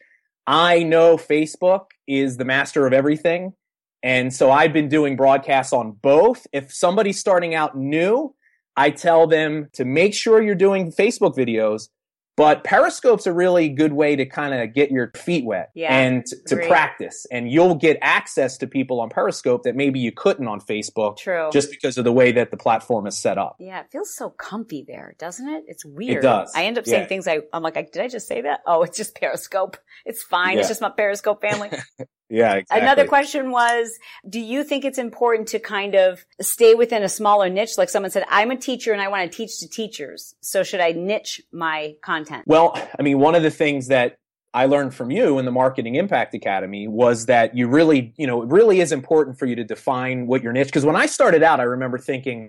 I know Facebook is the master of everything. And so I've been doing broadcasts on both. If somebody's starting out new, I tell them to make sure you're doing Facebook videos. But Periscope's a really good way to kind of get your feet wet and to practice. And you'll get access to people on Periscope that maybe you couldn't on Facebook. True. Just because of the way that the platform is set up. Yeah, it feels so comfy there, doesn't it? It's weird. It does. I end up saying things I'm like, did I just say that? Oh, it's just Periscope. It's fine. It's just my Periscope family. Yeah, exactly. Another question was, do you think it's important to kind of stay within a smaller niche? Like someone said, I'm a teacher and I want to teach to teachers. So should I niche my content? Well, one of the things that I learned from you in the Marketing Impact Academy was that you really, it really is important for you to define what your niche. Because when I started out, I remember thinking,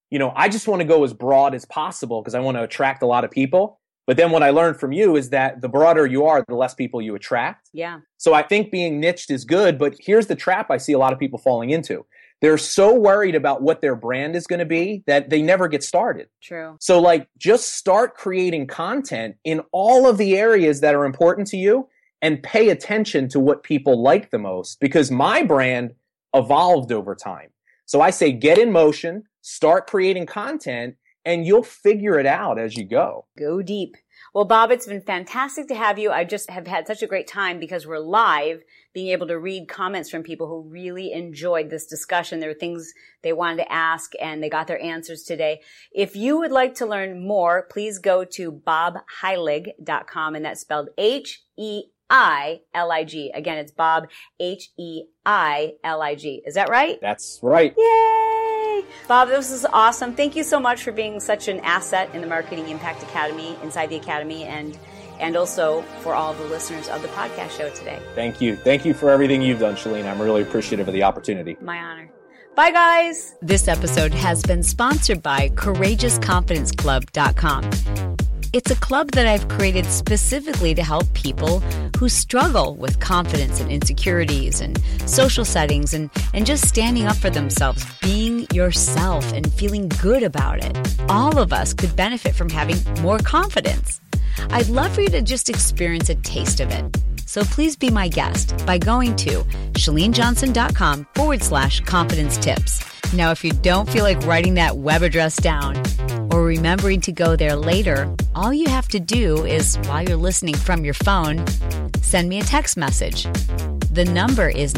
I just want to go as broad as possible because I want to attract a lot of people. But then what I learned from you is that the broader you are, the less people you attract. Yeah. So I think being niched is good, but here's the trap I see a lot of people falling into. They're so worried about what their brand is going to be that they never get started. True. So just start creating content in all of the areas that are important to you and pay attention to what people like the most, because my brand evolved over time. So I say, get in motion, start creating content, and you'll figure it out as you go. Go deep. Well, Bob, it's been fantastic to have you. I just have had such a great time because we're live, being able to read comments from people who really enjoyed this discussion. There were things they wanted to ask and they got their answers today. If you would like to learn more, please go to bobheilig.com, and that's spelled Heilig. Again, it's Bob, Heilig. Is that right? That's right. Yay! Bob, this is awesome. Thank you so much for being such an asset in the Marketing Impact Academy, inside the Academy, and and also for all the listeners of the podcast show today. Thank you. Thank you for everything you've done, Chalene. I'm really appreciative of the opportunity. My honor. Bye, guys. This episode has been sponsored by CourageousConfidenceClub.com. It's a club that I've created specifically to help people who struggle with confidence and insecurities and social settings and just standing up for themselves, being yourself and feeling good about it. All of us could benefit from having more confidence. I'd love for you to just experience a taste of it. So please be my guest by going to ChaleneJohnson.com/confidence tips. Now, if you don't feel like writing that web address down or remembering to go there later, all you have to do is, while you're listening from your phone, send me a text message. The number is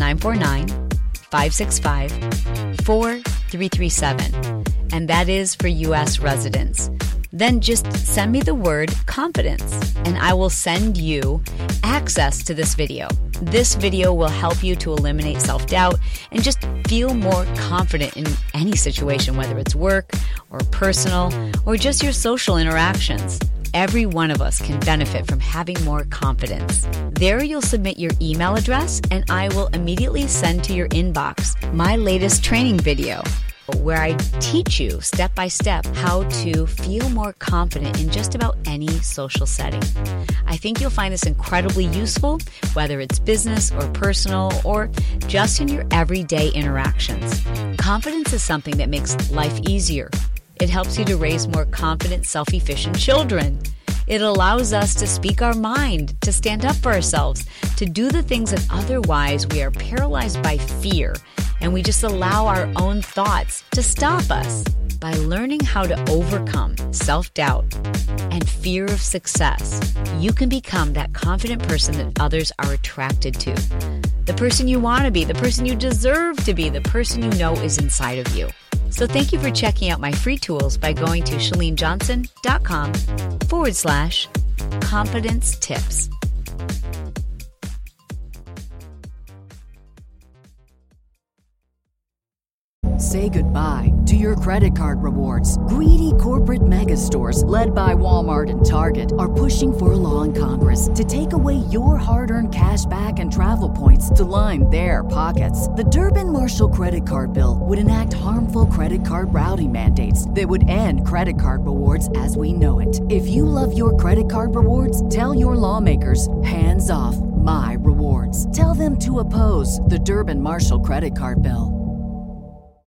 949-565-4337, and that is for U.S. residents. Then just send me the word confidence, and I will send you access to this video. This video will help you to eliminate self-doubt and just feel more confident in any situation, whether it's work or personal or just your social interactions. Every one of us can benefit from having more confidence. There you'll submit your email address, and I will immediately send to your inbox my latest training video, where I teach you step by step how to feel more confident in just about any social setting. I think you'll find this incredibly useful, whether it's business or personal or just in your everyday interactions. Confidence is something that makes life easier. It helps you to raise more confident, self-efficient children. It allows us to speak our mind, to stand up for ourselves, to do the things that otherwise we are paralyzed by fear, and we just allow our own thoughts to stop us. By learning how to overcome self-doubt and fear of success, you can become that confident person that others are attracted to. The person you want to be, the person you deserve to be, the person you know is inside of you. So thank you for checking out my free tools by going to ChaleneJohnson.com/confidence tips. Say goodbye to your credit card rewards. Greedy corporate mega stores, led by Walmart and Target, are pushing for a law in Congress to take away your hard-earned cash back and travel points to line their pockets. The Durbin-Marshall credit card bill would enact harmful credit card routing mandates that would end credit card rewards as we know it. If you love your credit card rewards, tell your lawmakers, hands off my rewards. Tell them to oppose the Durbin-Marshall credit card bill.